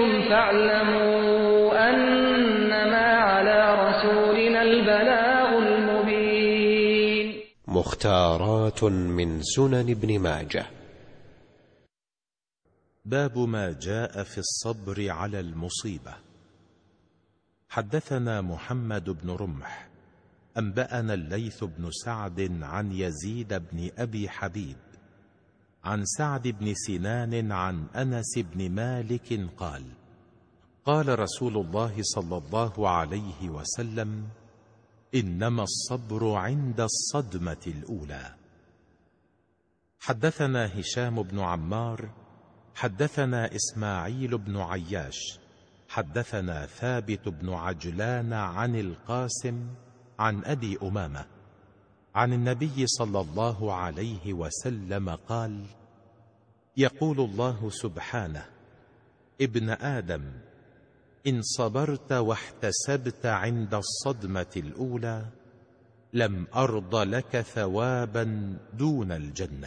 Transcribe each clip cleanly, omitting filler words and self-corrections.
فاعلموا أنما على رسولنا البلاغ المبين. مختارات من سنن ابن ماجه. باب ما جاء في الصبر على المصيبة. حدثنا محمد بن رمح أنبأنا الليث بن سعد عن يزيد بن أبي حبيب عن سعد بن سنان عن أنس بن مالك قال: قال رسول الله صلى الله عليه وسلم: إنما الصبر عند الصدمة الأولى. حدثنا هشام بن عمار حدثنا إسماعيل بن عياش حدثنا ثابت بن عجلان عن القاسم عن أبي أمامة عن النبي صلى الله عليه وسلم قال: يقول الله سبحانه: ابن آدم، إن صبرت واحتسبت عند الصدمة الأولى لم أرض لك ثوابا دون الجنة.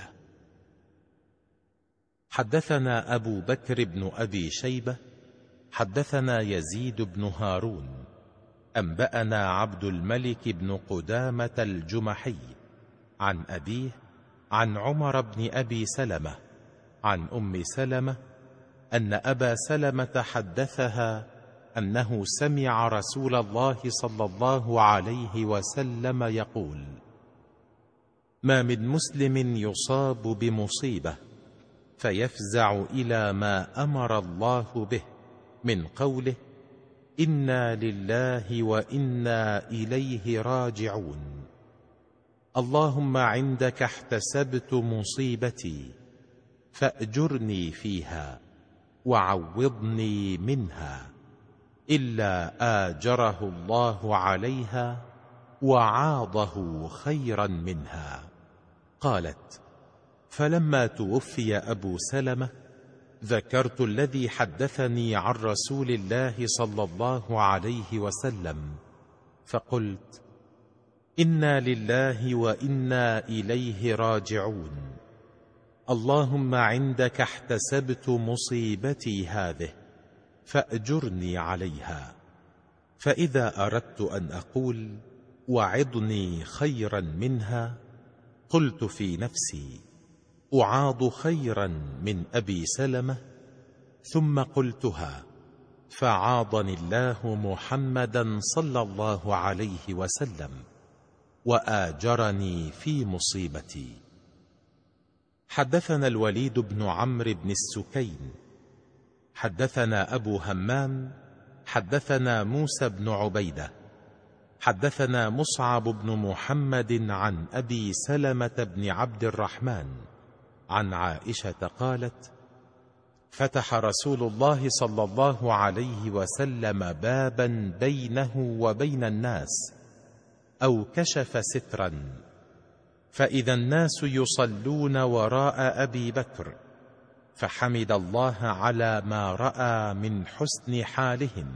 حدثنا أبو بكر بن أبي شيبة حدثنا يزيد بن هارون أنبأنا عبد الملك بن قدامة الجمحي عن أبيه عن عمر بن أبي سلمة عن أم سلمة أن أبا سلمة حدثها أنه سمع رسول الله صلى الله عليه وسلم يقول: ما من مسلم يصاب بمصيبة فيفزع إلى ما أمر الله به من قوله: إنا لله وإنا إليه راجعون، اللهم عندك احتسبت مصيبتي فأجرني فيها وعوضني منها، إلا آجره الله عليها وعاضه خيرا منها. قالت: فلما توفي أبو سلمة ذكرت الذي حدثني عن رسول الله صلى الله عليه وسلم فقلت: إنا لله وإنا إليه راجعون، اللهم عندك احتسبت مصيبتي هذه فأجرني عليها. فإذا أردت أن أقول وعظني خيرا منها قلت في نفسي: أعاض خيرا من أبي سلمة، ثم قلتها فعاضني الله محمدا صلى الله عليه وسلم وآجرني في مصيبتي. حدثنا الوليد بن عمرو بن السكين حدثنا أبو همام حدثنا موسى بن عبيدة حدثنا مصعب بن محمد عن أبي سلمة بن عبد الرحمن عن عائشة قالت: فتح رسول الله صلى الله عليه وسلم بابا بينه وبين الناس أو كشف سترا، فإذا الناس يصلون وراء أبي بكر، فحمد الله على ما رأى من حسن حالهم،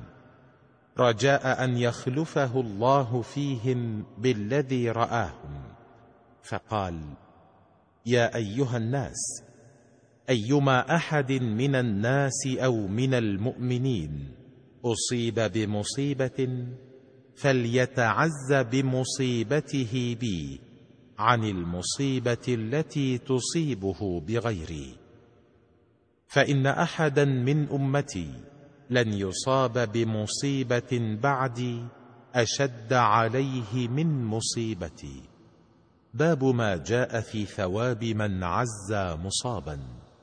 رجاء أن يخلفه الله فيهم بالذي رآهم، فقال: يا أيها الناس، أيما أحد من الناس أو من المؤمنين أصيب بمصيبة فليتعز بمصيبته بي عن المصيبة التي تصيبه بغيري، فإن أحدا من أمتي لن يصاب بمصيبة بعدي أشد عليه من مصيبتي. باب ما جاء في ثواب من عز مصابا.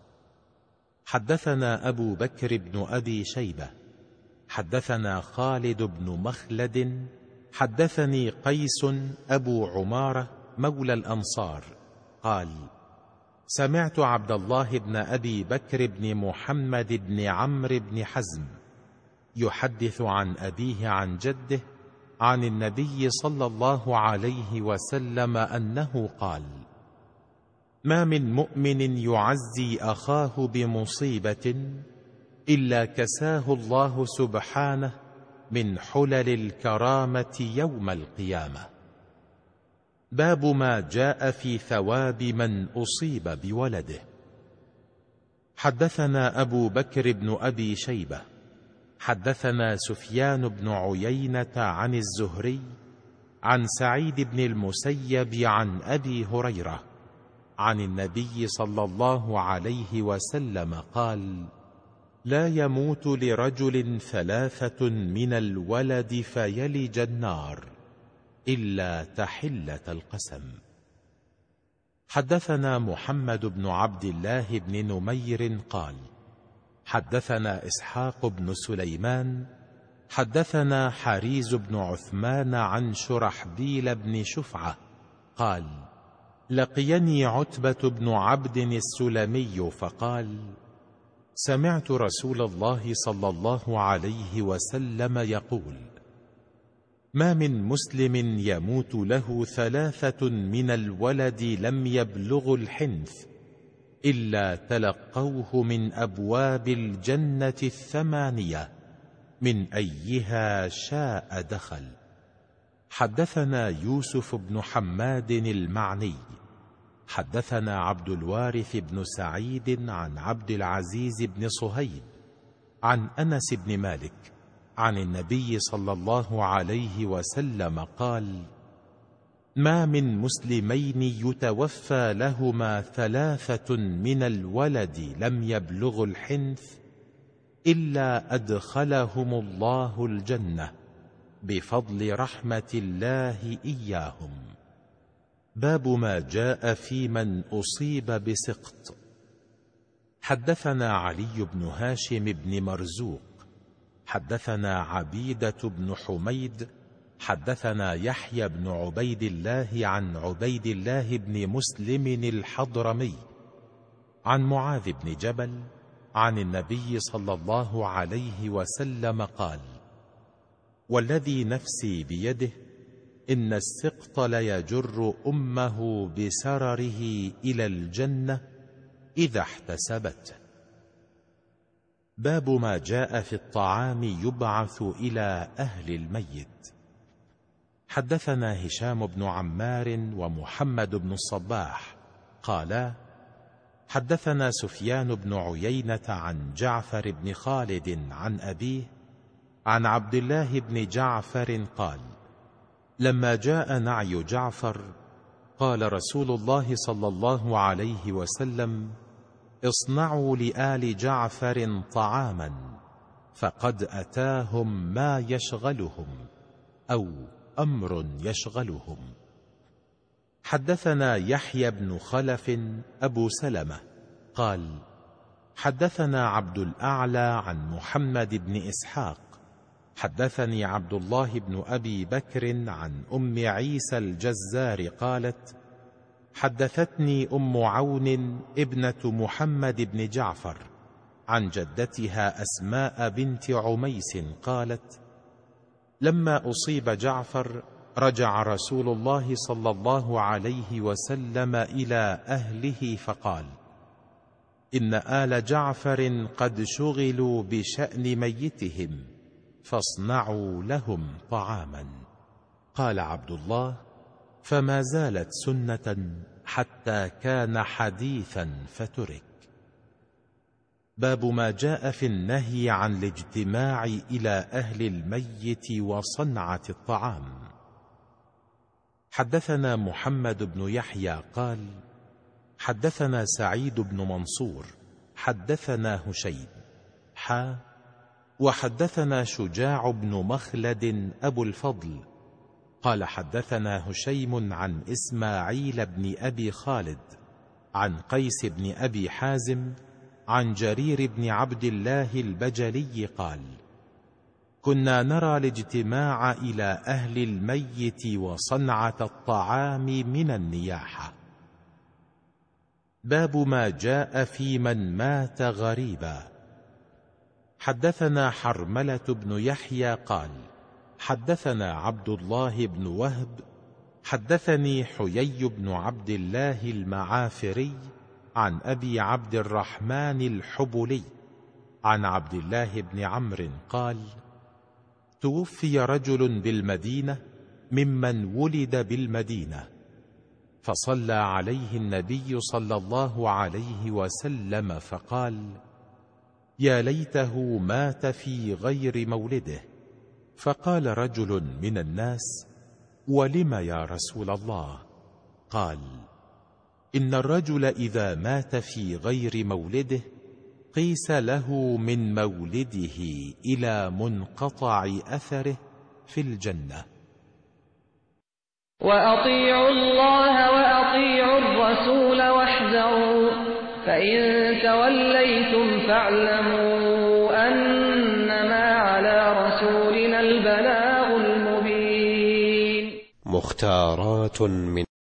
حدثنا أبو بكر بن أبي شيبة حدثنا خالد بن مخلد حدثني قيس أبو عمارة مولى الأنصار قال: سمعت عبد الله بن أبي بكر بن محمد بن عمرو بن حزم يحدث عن أبيه عن جده عن النبي صلى الله عليه وسلم أنه قال: ما من مؤمن يعزي أخاه بمصيبة إلا كساه الله سبحانه من حلل الكرامة يوم القيامة. باب ما جاء في ثواب من أصيب بولده. حدثنا أبو بكر بن أبي شيبة حدثنا سفيان بن عيينة عن الزهري عن سعيد بن المسيب عن أبي هريرة عن النبي صلى الله عليه وسلم قال: لا يموت لرجل 3 من الولد فيلج النار إلا تحلة القسم. حدثنا محمد بن عبد الله بن نمير قال: حدثنا إسحاق بن سليمان حدثنا حريز بن عثمان عن شرحبيل بن شفعة قال: لقيني عتبة بن عبد السلمي فقال: سمعت رسول الله صلى الله عليه وسلم يقول: ما من مسلم يموت له 3 من الولد لم يبلغ الحنث إلا تلقوه من أبواب الجنة 8 من أيها شاء دخل. حدثنا يوسف بن حماد المعني حدثنا عبد الوارث بن سعيد عن عبد العزيز بن صهيب عن أنس بن مالك عن النبي صلى الله عليه وسلم قال: ما من مسلمين يتوفى لهما 3 من الولد لم يبلغ الحنث إلا أدخلهم الله الجنة بفضل رحمة الله إياهم. باب ما جاء في من أصيب بسقط. حدثنا علي بن هاشم بن مرزوق حدثنا عبيدة بن حميد حدثنا يحيى بن عبيد الله عن عبيد الله بن مسلم الحضرمي عن معاذ بن جبل عن النبي صلى الله عليه وسلم قال: والذي نفسي بيده إن السقط ليجر أمه بسرره إلى الجنة إذا احتسبته. باب ما جاء في الطعام يبعث إلى أهل الميت. حدثنا هشام بن عمار ومحمد بن الصباح قالا: حدثنا سفيان بن عيينة عن جعفر بن خالد عن أبيه عن عبد الله بن جعفر قال: لما جاء نعي جعفر قال رسول الله صلى الله عليه وسلم: اصنعوا لآل جعفر طعاما فقد أتاهم ما يشغلهم أو أمر يشغلهم. حدثنا يحيى بن خلف أبو سلمة قال: حدثنا عبد الأعلى عن محمد بن إسحاق حدثني عبد الله بن أبي بكر عن أم عيسى الجزار قالت: حدثتني أم عون ابنة محمد بن جعفر عن جدتها أسماء بنت عميس قالت: لما أصيب جعفر رجع رسول الله صلى الله عليه وسلم إلى أهله فقال: إن آل جعفر قد شغلوا بشأن ميتهم فاصنعوا لهم طعاما. قال عبد الله: فما زالت سنة حتى كان حديثا فترك. باب ما جاء في النهي عن الاجتماع إلى أهل الميت وصنعة الطعام. حدثنا محمد بن يحيى قال: حدثنا سعيد بن منصور حدثنا هشيم وحدثنا شجاع بن مخلد أبو الفضل قال: حدثنا هشيم عن إسماعيل بن أبي خالد عن قيس بن أبي حازم عن جرير بن عبد الله البجلي قال: كنا نرى الاجتماع إلى أهل الميت وصنعة الطعام من النياحة. باب ما جاء في من مات غريبا. حدثنا حرملة بن يحيى قال: حدثنا عبد الله بن وهب حدثني حيي بن عبد الله المعافري عن أبي عبد الرحمن الحبلي عن عبد الله بن عمرو قال: توفي رجل بالمدينة ممن ولد بالمدينة، فصلى عليه النبي صلى الله عليه وسلم فقال: يا ليته مات في غير مولده. فقال رجل من الناس: ولم يا رسول الله؟ قال: إن الرجل إذا مات في غير مولده قيس له من مولده إلى منقطع أثره في الجنة. وأطيعوا الله وأطيعوا الرسول واحذروا، فإن توليتم فاعلموا أنما على رسولنا البلاغ المبين. مختارات من